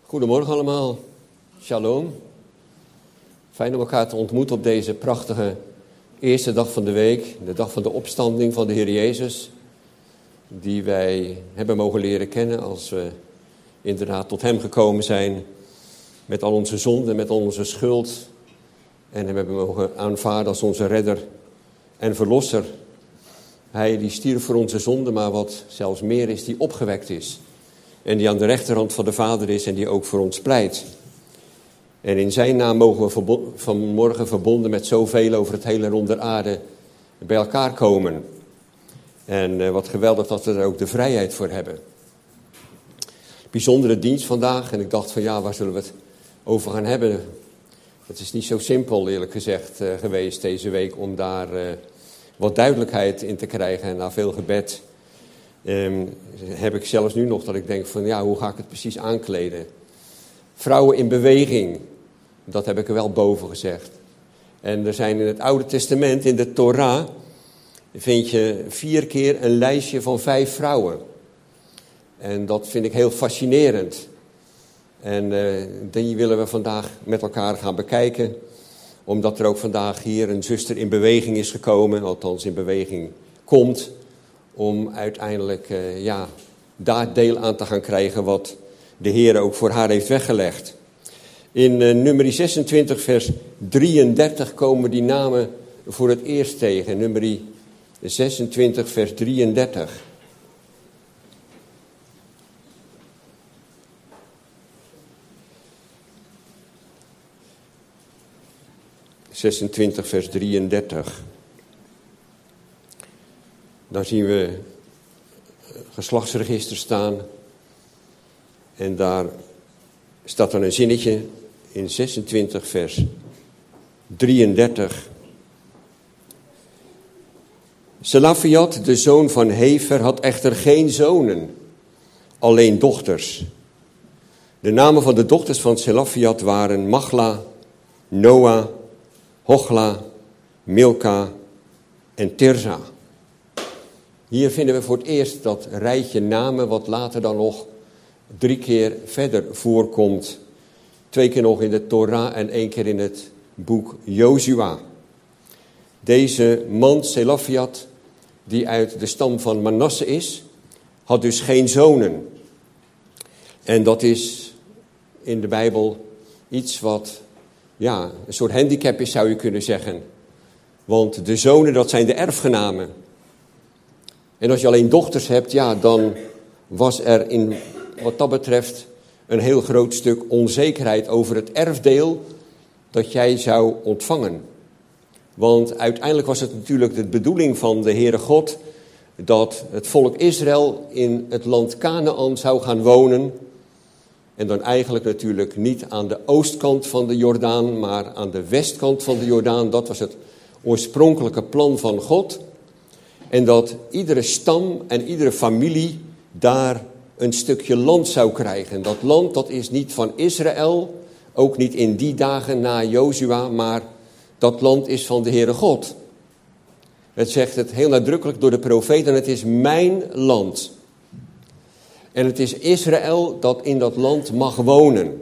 Goedemorgen allemaal. Shalom. Fijn om elkaar te ontmoeten op deze prachtige eerste dag van de week. De dag van de opstanding van de Heer Jezus. Die wij hebben mogen leren kennen als we inderdaad tot Hem gekomen zijn. Met al onze zonden, met al onze schuld. En Hem hebben mogen aanvaarden als onze redder en verlosser. Hij die stierf voor onze zonden, maar wat zelfs meer is, die opgewekt is. En die aan de rechterhand van de Vader is en die ook voor ons pleit. En in zijn naam mogen we vanmorgen verbonden met zoveel over het hele rond der aarde bij elkaar komen. En wat geweldig dat we er ook de vrijheid voor hebben. Bijzondere dienst vandaag en ik dacht van ja, waar zullen we het over gaan hebben? Het is niet zo simpel eerlijk gezegd geweest deze week om daar wat duidelijkheid in te krijgen en na veel gebed. Heb ik zelfs nu nog dat ik denk van ja, hoe ga ik het precies aankleden? Vrouwen in beweging, dat heb ik er wel boven gezegd. En er zijn in het Oude Testament, in de Torah, vind je 4 keer een lijstje van 5 vrouwen. En dat vind ik heel fascinerend. En die willen we vandaag met elkaar gaan bekijken. Omdat er ook vandaag hier een zuster in beweging is gekomen, althans in beweging komt. Om uiteindelijk daar deel aan te gaan krijgen wat de Heer ook voor haar heeft weggelegd. In nummer 26 vers 33 komen die namen voor het eerst tegen. Nummer 26 vers 33. vers 33. Dan zien we geslachtsregister staan. En daar staat dan een zinnetje in 26 vers 33. Selafiat, de zoon van Hefer, had echter geen zonen, alleen dochters. De namen van de dochters van Selafiat waren Machla, Noah, Hogla, Milka en Tirza. Hier vinden we voor het eerst dat rijtje namen wat later dan nog 3 keer verder voorkomt. 2 keer nog in de Torah en 1 keer in het boek Jozua. Deze man Selafiat, die uit de stam van Manasse is, had dus geen zonen. En dat is in de Bijbel iets wat een soort handicap is, zou je kunnen zeggen. Want de zonen, dat zijn de erfgenamen. En als je alleen dochters hebt, dan was er in wat dat betreft een heel groot stuk onzekerheid over het erfdeel dat jij zou ontvangen. Want uiteindelijk was het natuurlijk de bedoeling van de Heere God dat het volk Israël in het land Kanaan zou gaan wonen. En dan eigenlijk natuurlijk niet aan de oostkant van de Jordaan, maar aan de westkant van de Jordaan. Dat was het oorspronkelijke plan van God. En dat iedere stam en iedere familie daar een stukje land zou krijgen. Dat land dat is niet van Israël, ook niet in die dagen na Jozua, maar dat land is van de Heere God. Het zegt het heel nadrukkelijk door de profeet en het is mijn land. En het is Israël dat in dat land mag wonen.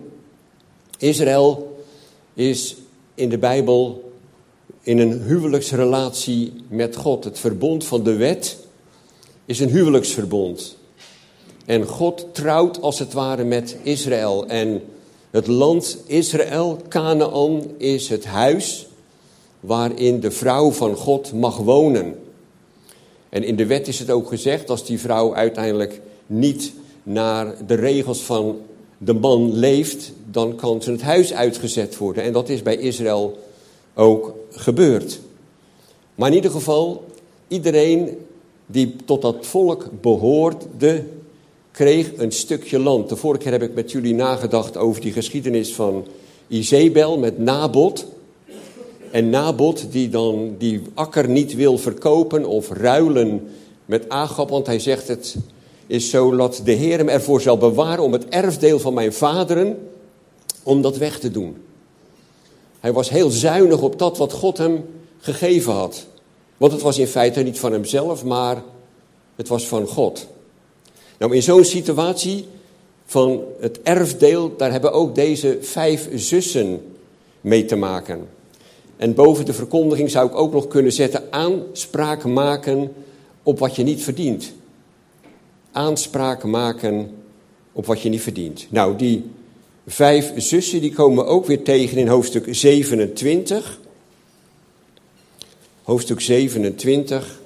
Israël is in de Bijbel in een huwelijksrelatie met God. Het verbond van de wet is een huwelijksverbond. En God trouwt als het ware met Israël. En het land Israël, Kanaan, is het huis waarin de vrouw van God mag wonen. En in de wet is het ook gezegd, als die vrouw uiteindelijk niet naar de regels van de man leeft, dan kan ze het huis uitgezet worden. En dat is bij Israël ook gebeurd. Maar in ieder geval, iedereen die tot dat volk behoorde, kreeg een stukje land. De vorige keer heb ik met jullie nagedacht over die geschiedenis van Izebel met Nabot. En Nabot die dan die akker niet wil verkopen of ruilen met Agab, want hij zegt het is zo dat de Heer hem ervoor zal bewaren om het erfdeel van mijn vaderen, om dat weg te doen. Hij was heel zuinig op dat wat God hem gegeven had. Want het was in feite niet van hemzelf, maar het was van God. Nou, in zo'n situatie van het erfdeel, daar hebben ook deze 5 zussen mee te maken. En boven de verkondiging zou ik ook nog kunnen zetten: aanspraak maken op wat je niet verdient. Aanspraak maken op wat je niet verdient. Nou, die 5 zussen die komen we ook weer tegen in hoofdstuk 27. Hoofdstuk 27.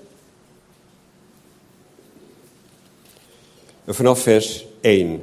Vanaf vers 1.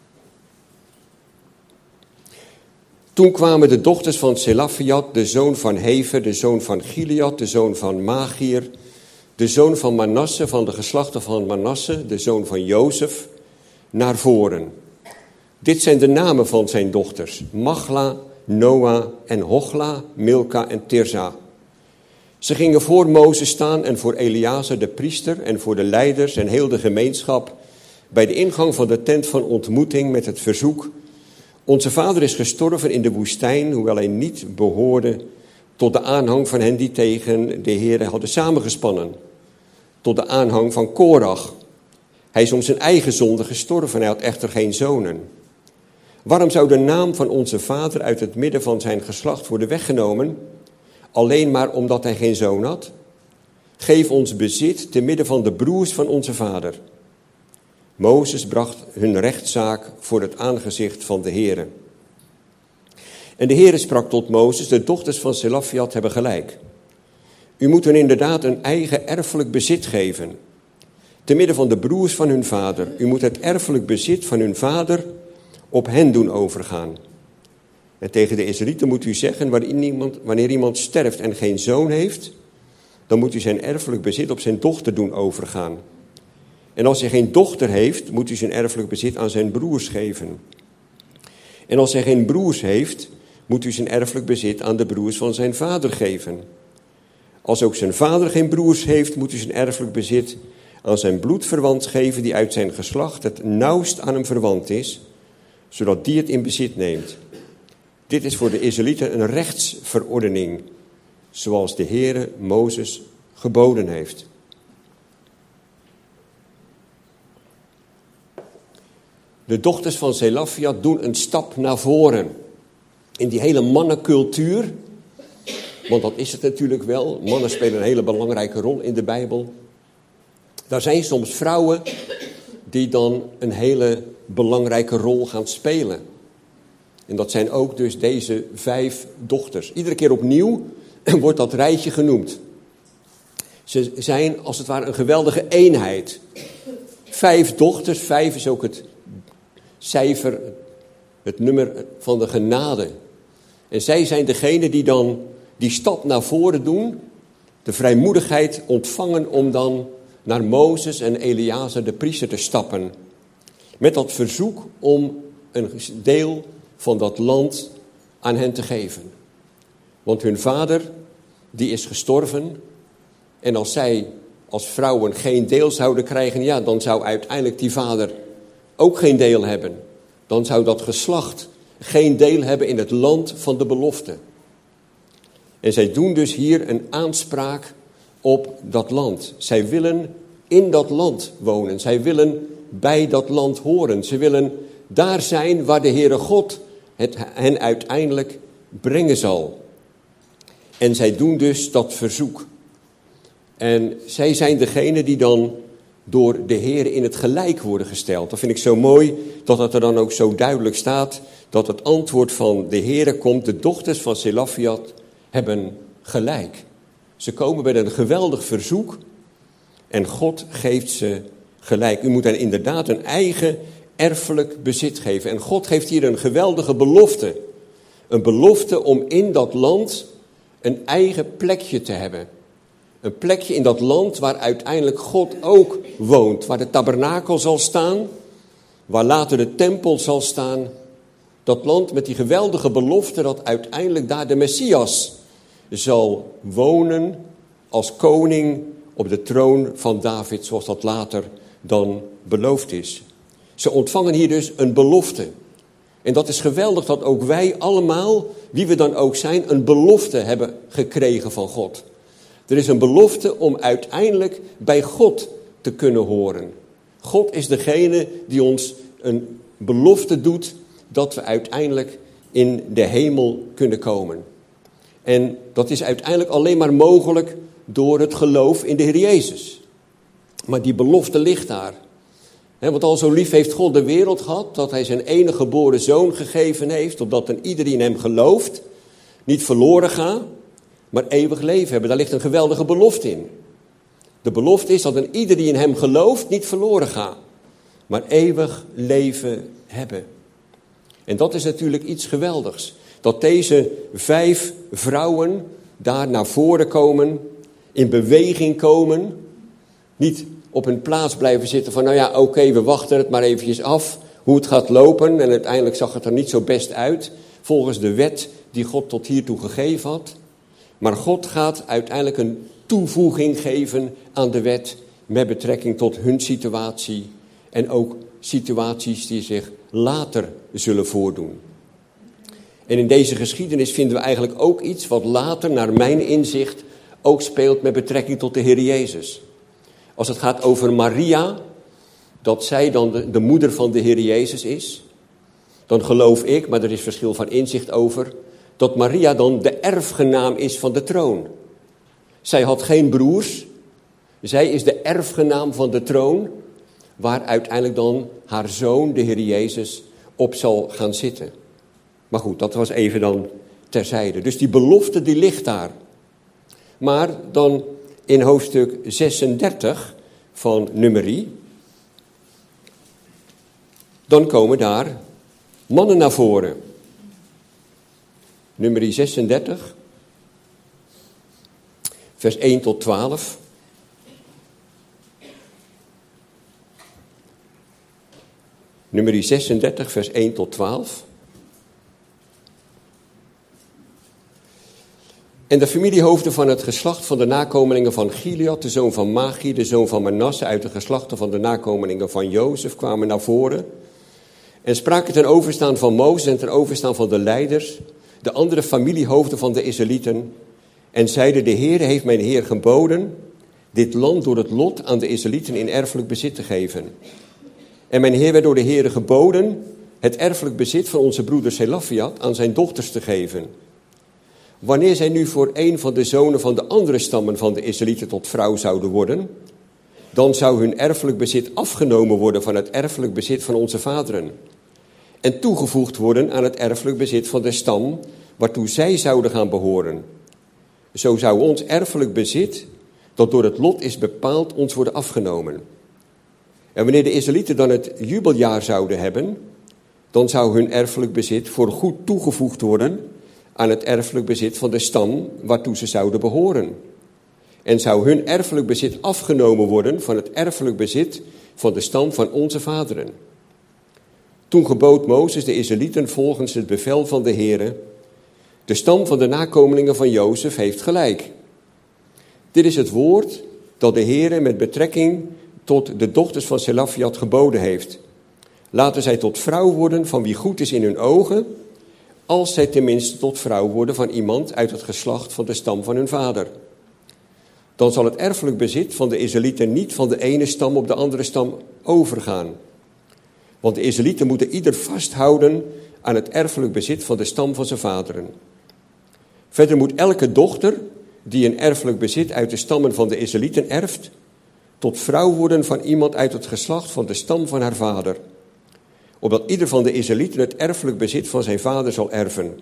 Toen kwamen de dochters van Selafiat, de zoon van Hefer, de zoon van Gilead, de zoon van Machir, de zoon van Manasse, van de geslachten van Manasse, de zoon van Jozef, naar voren. Dit zijn de namen van zijn dochters: Machla, Noah en Hogla, Milka en Tirza. Ze gingen voor Mozes staan en voor Eleazar de priester en voor de leiders en heel de gemeenschap bij de ingang van de tent van ontmoeting met het verzoek: onze vader is gestorven in de woestijn, hoewel hij niet behoorde tot de aanhang van hen die tegen de Heere hadden samengespannen. Tot de aanhang van Korach. Hij is om zijn eigen zonde gestorven, hij had echter geen zonen. Waarom zou de naam van onze vader uit het midden van zijn geslacht worden weggenomen? Alleen maar omdat hij geen zoon had? Geef ons bezit te midden van de broers van onze vader. Mozes bracht hun rechtszaak voor het aangezicht van de Heere. En de Heere sprak tot Mozes: de dochters van Selafiat hebben gelijk. U moet hen inderdaad een eigen erfelijk bezit geven, te midden van de broers van hun vader. U moet het erfelijk bezit van hun vader op hen doen overgaan. En tegen de Israëlieten moet u zeggen: wanneer iemand sterft en geen zoon heeft, dan moet u zijn erfelijk bezit op zijn dochter doen overgaan. En als hij geen dochter heeft, moet u zijn erfelijk bezit aan zijn broers geven. En als hij geen broers heeft, moet u zijn erfelijk bezit aan de broers van zijn vader geven. Als ook zijn vader geen broers heeft, moet u zijn erfelijk bezit aan zijn bloedverwant geven die uit zijn geslacht het nauwst aan hem verwant is, zodat die het in bezit neemt. Dit is voor de Israëlieten een rechtsverordening, zoals de Heere Mozes geboden heeft. De dochters van Selafiat doen een stap naar voren. In die hele mannencultuur, want dat is het natuurlijk wel. Mannen spelen een hele belangrijke rol in de Bijbel. Daar zijn soms vrouwen die dan een hele belangrijke rol gaan spelen. En dat zijn ook dus deze 5 dochters. Iedere keer opnieuw wordt dat rijtje genoemd. Ze zijn als het ware een geweldige eenheid. 5 dochters, 5 is ook het cijfer, het nummer van de genade. En zij zijn degene die dan die stap naar voren doen, de vrijmoedigheid ontvangen om dan naar Mozes en Eleazar de priester te stappen. Met dat verzoek om een deel van dat land aan hen te geven. Want hun vader, die is gestorven. En als zij als vrouwen geen deel zouden krijgen, ja, dan zou uiteindelijk die vader ook geen deel hebben. Dan zou dat geslacht geen deel hebben in het land van de belofte. En zij doen dus hier een aanspraak op dat land. Zij willen in dat land wonen. Zij willen bij dat land horen. Ze willen daar zijn waar de Heere God hen uiteindelijk brengen zal. En zij doen dus dat verzoek. En zij zijn degene die dan door de Heere in het gelijk worden gesteld. Dat vind ik zo mooi dat het er dan ook zo duidelijk staat dat het antwoord van de Heere komt: de dochters van Selafiat hebben gelijk. Ze komen met een geweldig verzoek en God geeft ze gelijk. U moet hen inderdaad een eigen erfelijk bezit geven. En God geeft hier een geweldige belofte. Een belofte om in dat land een eigen plekje te hebben. Een plekje in dat land waar uiteindelijk God ook woont. Waar de tabernakel zal staan. Waar later de tempel zal staan. Dat land met die geweldige belofte dat uiteindelijk daar de Messias zal wonen als koning op de troon van David, zoals dat later dan beloofd is. Ze ontvangen hier dus een belofte. En dat is geweldig dat ook wij allemaal, wie we dan ook zijn, een belofte hebben gekregen van God. Er is een belofte om uiteindelijk bij God te kunnen horen. God is degene die ons een belofte doet dat we uiteindelijk in de hemel kunnen komen. En dat is uiteindelijk alleen maar mogelijk door het geloof in de Heer Jezus. Maar die belofte ligt daar. Want al zo lief heeft God de wereld gehad, dat hij zijn enige geboren zoon gegeven heeft, opdat een ieder die in hem gelooft, niet verloren gaat, maar eeuwig leven hebben. Daar ligt een geweldige belofte in. De belofte is dat een ieder die in hem gelooft, niet verloren gaat, maar eeuwig leven hebben. En dat is natuurlijk iets geweldigs. Dat deze 5 vrouwen daar naar voren komen, in beweging komen, niet op hun plaats blijven zitten van, nou ja, oké, we wachten het maar eventjes af hoe het gaat lopen. En uiteindelijk zag het er niet zo best uit, volgens de wet die God tot hiertoe gegeven had. Maar God gaat uiteindelijk een toevoeging geven aan de wet met betrekking tot hun situatie en ook situaties die zich later zullen voordoen. En in deze geschiedenis vinden we eigenlijk ook iets wat later, naar mijn inzicht, ook speelt met betrekking tot de Heer Jezus. Als het gaat over Maria, dat zij dan de moeder van de Heer Jezus is, dan geloof ik, maar er is verschil van inzicht over, dat Maria dan de erfgenaam is van de troon. Zij had geen broers, zij is de erfgenaam van de troon, waar uiteindelijk dan haar zoon, de Heer Jezus, op zal gaan zitten. Maar goed, dat was even dan terzijde. Dus die belofte die ligt daar. Maar dan in hoofdstuk 36 van Numeri, dan komen daar mannen naar voren. Numeri 36, vers 1 tot 12. Numeri 36, vers 1 tot 12. En de familiehoofden van het geslacht van de nakomelingen van Gilead, de zoon van Magi, de zoon van Manasse, uit de geslachten van de nakomelingen van Jozef, kwamen naar voren. En spraken ten overstaan van Mozes en ten overstaan van de leiders, de andere familiehoofden van de Israëlieten. En zeiden, de Heere heeft mijn Heer geboden, dit land door het lot aan de Israëlieten in erfelijk bezit te geven. En mijn Heer werd door de Heere geboden, het erfelijk bezit van onze broeder Selafiat aan zijn dochters te geven. Wanneer zij nu voor een van de zonen van de andere stammen van de Israëlieten tot vrouw zouden worden, dan zou hun erfelijk bezit afgenomen worden van het erfelijk bezit van onze vaderen en toegevoegd worden aan het erfelijk bezit van de stam waartoe zij zouden gaan behoren. Zo zou ons erfelijk bezit, dat door het lot is bepaald, ons worden afgenomen. En wanneer de Israëlieten dan het jubeljaar zouden hebben, dan zou hun erfelijk bezit voorgoed toegevoegd worden aan het erfelijk bezit van de stam waartoe ze zouden behoren. En zou hun erfelijk bezit afgenomen worden van het erfelijk bezit van de stam van onze vaderen. Toen gebood Mozes de Israëlieten volgens het bevel van de Heere, de stam van de nakomelingen van Jozef heeft gelijk. Dit is het woord dat de Heere met betrekking tot de dochters van Selafiat geboden heeft. Laten zij tot vrouw worden van wie goed is in hun ogen, als zij tenminste tot vrouw worden van iemand uit het geslacht van de stam van hun vader. Dan zal het erfelijk bezit van de Israëlieten niet van de ene stam op de andere stam overgaan. Want de Israëlieten moeten ieder vasthouden aan het erfelijk bezit van de stam van zijn vaderen. Verder moet elke dochter die een erfelijk bezit uit de stammen van de Israëlieten erft, tot vrouw worden van iemand uit het geslacht van de stam van haar vader. Opdat ieder van de Israëlieten het erfelijk bezit van zijn vader zal erven.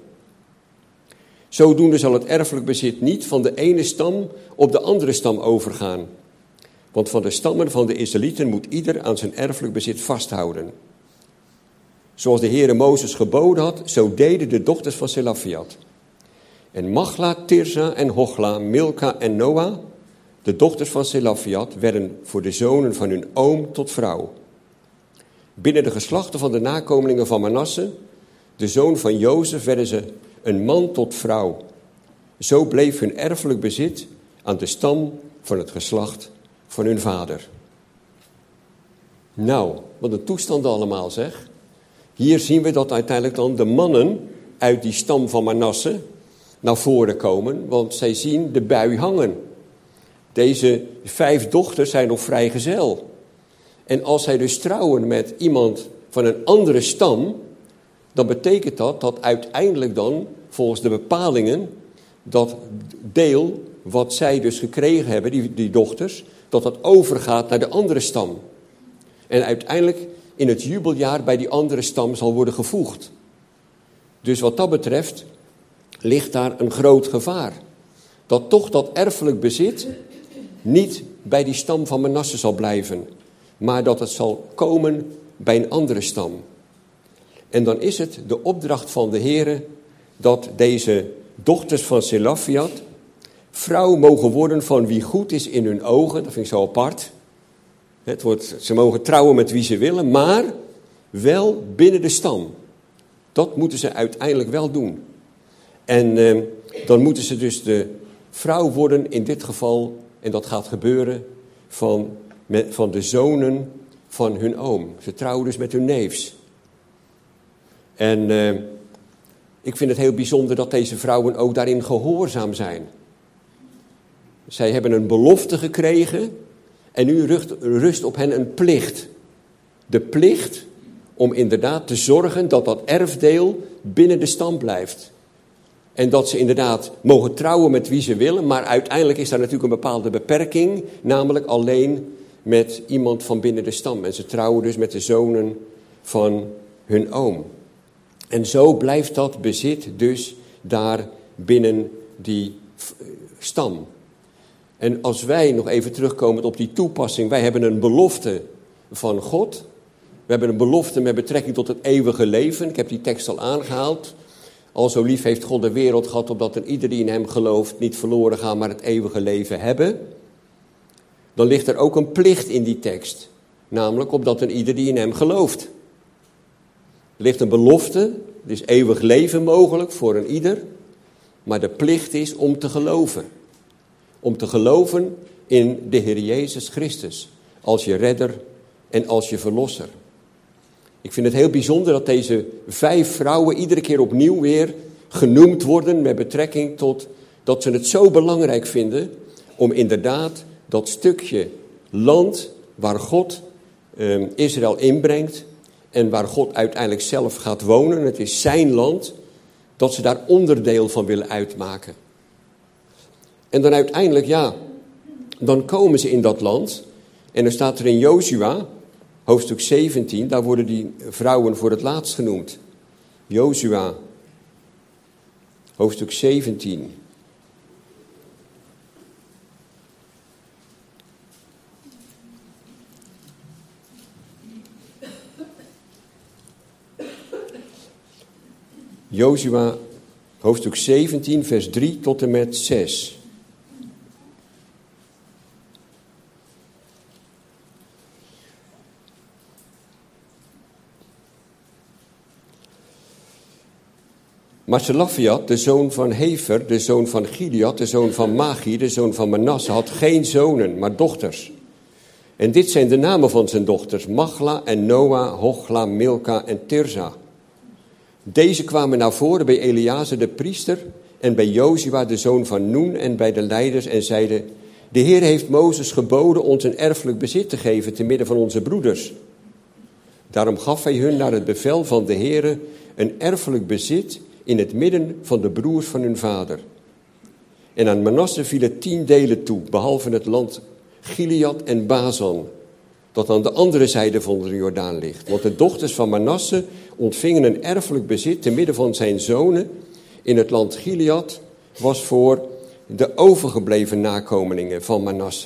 Zodoende zal het erfelijk bezit niet van de ene stam op de andere stam overgaan. Want van de stammen van de Israëlieten moet ieder aan zijn erfelijk bezit vasthouden. Zoals de Heere Mozes geboden had, zo deden de dochters van Selafiat. En Machla, Tirza en Hogla, Milka en Noah, de dochters van Selafiat, werden voor de zonen van hun oom tot vrouw. Binnen de geslachten van de nakomelingen van Manasse, de zoon van Jozef, werden ze een man tot vrouw. Zo bleef hun erfelijk bezit aan de stam van het geslacht van hun vader. Nou, wat een toestand allemaal zeg. Hier zien we dat uiteindelijk dan de mannen uit die stam van Manasse naar voren komen, want zij zien de bui hangen. Deze 5 dochters zijn nog vrijgezel. En als zij dus trouwen met iemand van een andere stam, dan betekent dat uiteindelijk dan, volgens de bepalingen, dat deel wat zij dus gekregen hebben, die dochters, dat overgaat naar de andere stam. En uiteindelijk in het jubeljaar bij die andere stam zal worden gevoegd. Dus wat dat betreft ligt daar een groot gevaar. Dat toch dat erfelijk bezit niet bij die stam van Manasse zal blijven, maar dat het zal komen bij een andere stam. En dan is het de opdracht van de Heere dat deze dochters van Selafjat vrouw mogen worden van wie goed is in hun ogen. Dat vind ik zo apart. Ze mogen trouwen met wie ze willen, maar wel binnen de stam. Dat moeten ze uiteindelijk wel doen. En dan moeten ze dus de vrouw worden in dit geval, en dat gaat gebeuren, van de zonen van hun oom. Ze trouwen dus met hun neefs. En ik vind het heel bijzonder dat deze vrouwen ook daarin gehoorzaam zijn. Zij hebben een belofte gekregen en nu rust op hen een plicht. De plicht om inderdaad te zorgen dat dat erfdeel binnen de stam blijft. En dat ze inderdaad mogen trouwen met wie ze willen, maar uiteindelijk is daar natuurlijk een bepaalde beperking, namelijk alleen met iemand van binnen de stam. En ze trouwen dus met de zonen van hun oom. En zo blijft dat bezit dus daar binnen die stam. En als wij nog even terugkomen op die toepassing, wij hebben een belofte van God. We hebben een belofte met betrekking tot het eeuwige leven. Ik heb die tekst al aangehaald. Al zo lief heeft God de wereld gehad, opdat een ieder die in hem gelooft niet verloren gaat, maar het eeuwige leven hebben. Dan ligt er ook een plicht in die tekst. Namelijk opdat een ieder die in hem gelooft. Er ligt een belofte, er is eeuwig leven mogelijk voor een ieder. Maar de plicht is om te geloven. Om te geloven in de Heer Jezus Christus. Als je redder en als je verlosser. Ik vind het heel bijzonder dat deze 5 vrouwen iedere keer opnieuw weer genoemd worden met betrekking tot dat ze het zo belangrijk vinden om inderdaad dat stukje land waar God Israël inbrengt en waar God uiteindelijk zelf gaat wonen, het is zijn land, dat ze daar onderdeel van willen uitmaken. En dan uiteindelijk, dan komen ze in dat land en dan staat er in Jozua, hoofdstuk 17, daar worden die vrouwen voor het laatst genoemd. Jozua, hoofdstuk 17. Jozua, hoofdstuk 17, vers 3 tot en met 6. Maar Selafjat, de zoon van Hefer, de zoon van Gilead, de zoon van Magi, de zoon van Manasse, had geen zonen, maar dochters. En dit zijn de namen van zijn dochters, Machla en Noah, Hogla, Milka en Tirza. Deze kwamen naar voren bij Eleazar de priester en bij Jozua de zoon van Noen en bij de leiders en zeiden: de Heer heeft Mozes geboden ons een erfelijk bezit te geven te midden van onze broeders. Daarom gaf hij hun naar het bevel van de Heer een erfelijk bezit in het midden van de broers van hun vader. En aan Manasse vielen 10 delen toe, behalve het land Gilead en Bazan, dat aan de andere zijde van de Jordaan ligt. Want de dochters van Manasse ontvingen een erfelijk bezit te midden van zijn zonen in het land Gilead, was voor de overgebleven nakomelingen van Manasse.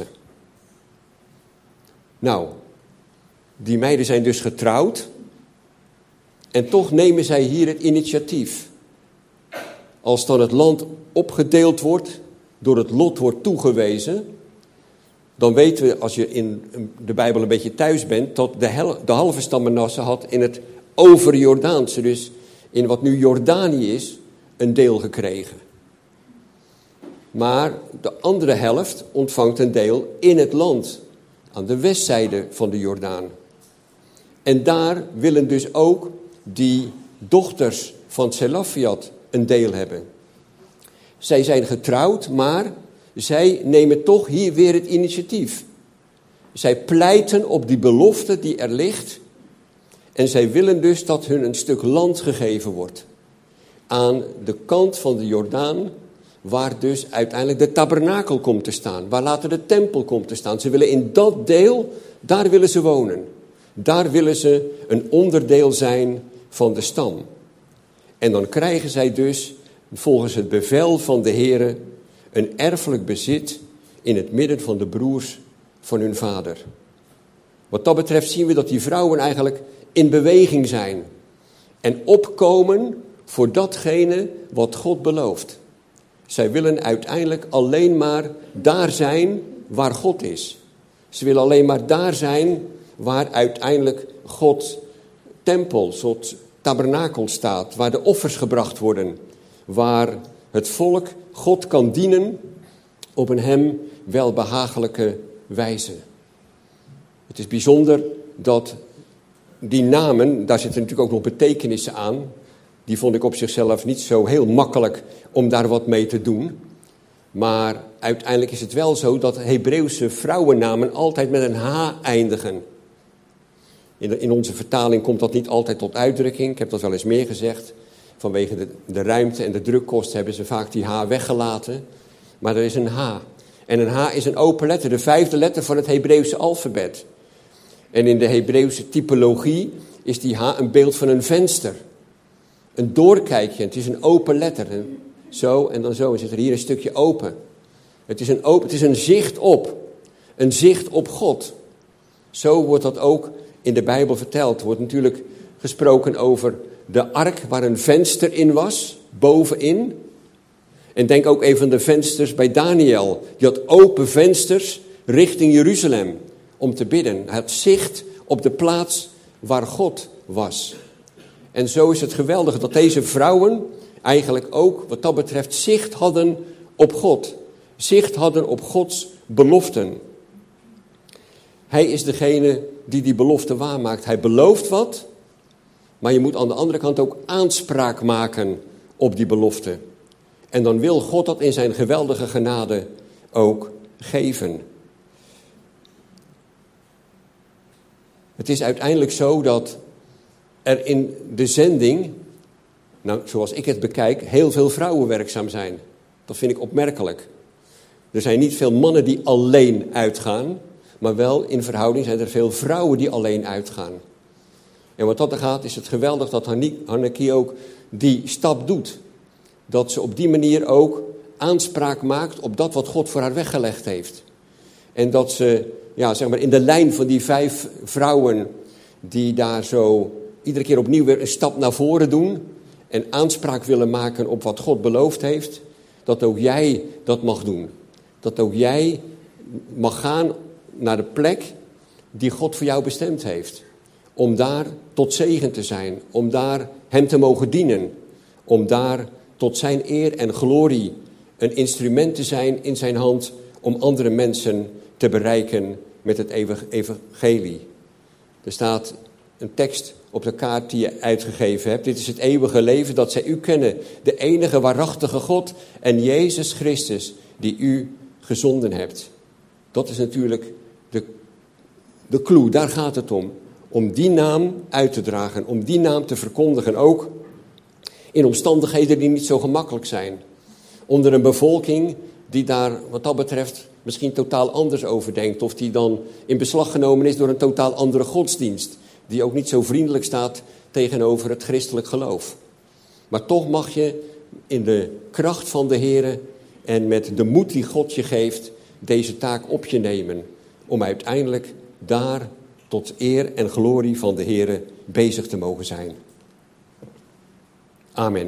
Nou, die meiden zijn dus getrouwd en toch nemen zij hier het initiatief. Als dan het land opgedeeld wordt, door het lot wordt toegewezen, dan weten we, als je in de Bijbel een beetje thuis bent, dat de halve stam Manasse had in het overjordaanse, dus in wat nu Jordanië is, een deel gekregen. Maar de andere helft ontvangt een deel in het land, aan de westzijde van de Jordaan. En daar willen dus ook die dochters van Selafjat een deel hebben. Zij zijn getrouwd, maar zij nemen toch hier weer het initiatief. Zij pleiten op die belofte die er ligt En zij willen dus dat hun een stuk land gegeven wordt. Aan de kant van de Jordaan, waar dus uiteindelijk de tabernakel komt te staan. Waar later de tempel komt te staan. Ze willen in dat deel, daar willen ze wonen. Daar willen ze een onderdeel zijn van de stam. En dan krijgen zij dus, volgens het bevel van de Heere, een erfelijk bezit in het midden van de broers van hun vader. Wat dat betreft zien we dat die vrouwen eigenlijk in beweging zijn. En opkomen voor datgene wat God belooft. Zij willen uiteindelijk alleen maar daar zijn waar God is. Ze willen alleen maar daar zijn waar uiteindelijk Gods tempel, Gods tabernakel staat. Waar de offers gebracht worden. Waar het volk God kan dienen op een hem welbehagelijke wijze. Het is bijzonder dat die namen, daar zitten natuurlijk ook nog betekenissen aan. Die vond ik op zichzelf niet zo heel makkelijk om daar wat mee te doen. Maar uiteindelijk is het wel zo dat Hebreeuwse vrouwennamen altijd met een H eindigen. In onze vertaling komt dat niet altijd tot uitdrukking. Ik heb dat wel eens meer gezegd. Vanwege de ruimte en de drukkosten hebben ze vaak die H weggelaten. Maar er is een H. En een H is een open letter, de 5e letter van het Hebreeuwse alfabet. En in de Hebreeuwse typologie is die H een beeld van een venster. Een doorkijkje, het is een open letter. Zo en dan zo, en zit er hier een stukje open. Het is een zicht op. Een zicht op God. Zo wordt dat ook in de Bijbel verteld. Er wordt natuurlijk gesproken over de ark waar een venster in was, bovenin. En denk ook even aan de vensters bij Daniel. Die had open vensters richting Jeruzalem om te bidden. Hij had zicht op de plaats waar God was. En zo is het geweldig dat deze vrouwen eigenlijk ook wat dat betreft zicht hadden op God. Zicht hadden op Gods beloften. Hij is degene die die belofte waarmaakt. Hij belooft wat, maar je moet aan de andere kant ook aanspraak maken op die belofte. En dan wil God dat in zijn geweldige genade ook geven. Het is uiteindelijk zo dat er in de zending, nou, zoals ik het bekijk, heel veel vrouwen werkzaam zijn. Dat vind ik opmerkelijk. Er zijn niet veel mannen die alleen uitgaan, maar wel in verhouding zijn er veel vrouwen die alleen uitgaan. En wat dat er gaat, is het geweldig dat Hanneke ook die stap doet. Dat ze op die manier ook aanspraak maakt op dat wat God voor haar weggelegd heeft. En dat ze, ja, zeg maar in de lijn van die 5 vrouwen die daar zo iedere keer opnieuw weer een stap naar voren doen en aanspraak willen maken op wat God beloofd heeft, dat ook jij dat mag doen. Dat ook jij mag gaan naar de plek die God voor jou bestemd heeft. Om daar tot zegen te zijn, om daar hem te mogen dienen, om daar tot zijn eer en glorie een instrument te zijn in zijn hand om andere mensen te bereiken met het evangelie. Er staat een tekst op de kaart die je uitgegeven hebt. Dit is het eeuwige leven dat zij u kennen, de enige waarachtige God en Jezus Christus die u gezonden hebt. Dat is natuurlijk de clue, daar gaat het om die naam uit te dragen, om die naam te verkondigen, ook in omstandigheden die niet zo gemakkelijk zijn. Onder een bevolking die daar wat dat betreft misschien totaal anders over denkt, of die dan in beslag genomen is door een totaal andere godsdienst, die ook niet zo vriendelijk staat tegenover het christelijk geloof. Maar toch mag je in de kracht van de Heere en met de moed die God je geeft, deze taak op je nemen, om uiteindelijk daar tot eer en glorie van de Heere bezig te mogen zijn. Amen.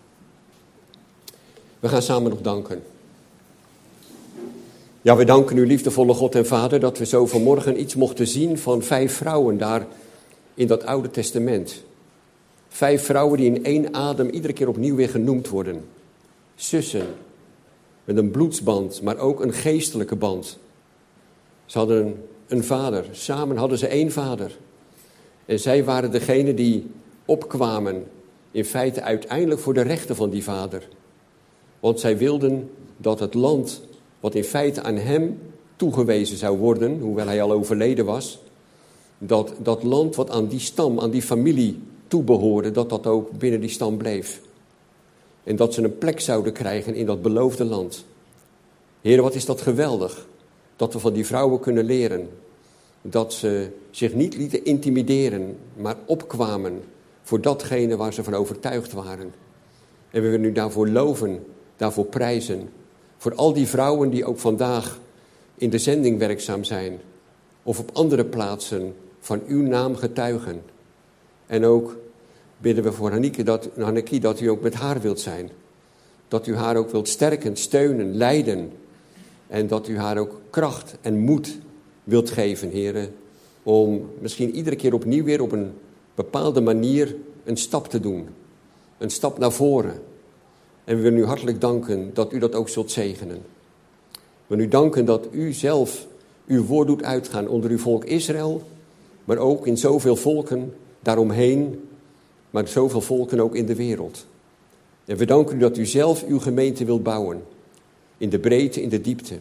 We gaan samen nog danken. Ja, we danken u, liefdevolle God en Vader, dat we zo vanmorgen iets mochten zien van 5 vrouwen daar in dat Oude Testament. 5 vrouwen die in één adem iedere keer opnieuw weer genoemd worden. Zussen, met een bloedsband, maar ook een geestelijke band. Ze hadden een vader, samen hadden ze 1 vader. En zij waren degene die opkwamen, in feite uiteindelijk voor de rechten van die vader. Want zij wilden dat het land, wat in feite aan hem toegewezen zou worden, hoewel hij al overleden was, dat land wat aan die stam, aan die familie toebehoorde, dat ook binnen die stam bleef. En dat ze een plek zouden krijgen in dat beloofde land. Heer, wat is dat geweldig, dat we van die vrouwen kunnen leren. Dat ze zich niet lieten intimideren, maar opkwamen voor datgene waar ze van overtuigd waren. En we willen u daarvoor loven, daarvoor prijzen. Voor al die vrouwen die ook vandaag in de zending werkzaam zijn. Of op andere plaatsen van uw naam getuigen. En ook bidden we voor Hanneke dat u ook met haar wilt zijn. Dat u haar ook wilt sterken, steunen, leiden. En dat u haar ook kracht en moed wilt geven, heren. Om misschien iedere keer opnieuw weer op een bepaalde manier een stap te doen. Een stap naar voren. En we willen u hartelijk danken dat u dat ook zult zegenen. We willen u danken dat u zelf uw woord doet uitgaan onder uw volk Israël. Maar ook in zoveel volken daaromheen. Maar zoveel volken ook in de wereld. En we danken u dat u zelf uw gemeente wilt bouwen. In de breedte, in de diepte.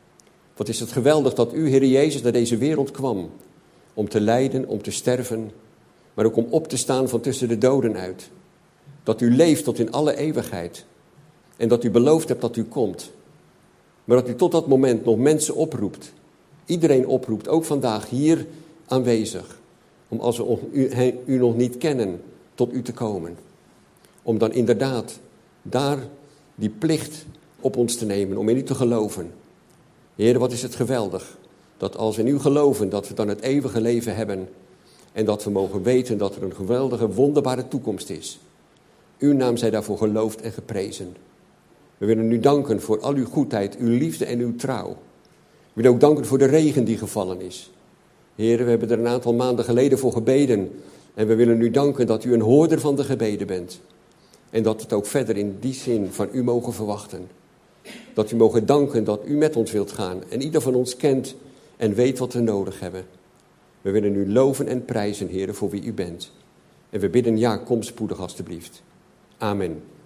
Wat is het geweldig dat u, Heer Jezus, naar deze wereld kwam. Om te lijden, om te sterven. Maar ook om op te staan van tussen de doden uit. Dat u leeft tot in alle eeuwigheid. En dat u beloofd hebt dat u komt. Maar dat u tot dat moment nog mensen oproept. Iedereen oproept, ook vandaag hier aanwezig. Om als we u nog niet kennen, tot u te komen. Om dan inderdaad daar die plicht op ons te nemen, om in u te geloven. Heer, wat is het geweldig. Dat als we in u geloven, dat we dan het eeuwige leven hebben. En dat we mogen weten dat er een geweldige, wonderbare toekomst is. Uw naam zij daarvoor geloofd en geprezen. We willen u danken voor al uw goedheid, uw liefde en uw trouw. We willen ook danken voor de regen die gevallen is. Heer, we hebben er een aantal maanden geleden voor gebeden. En we willen u danken dat u een hoorder van de gebeden bent. En dat we het ook verder in die zin van u mogen verwachten. Dat u mogen danken dat u met ons wilt gaan. En ieder van ons kent en weet wat we nodig hebben. We willen u loven en prijzen, Heer, voor wie u bent. En we bidden, ja, kom spoedig alstublieft. Amen.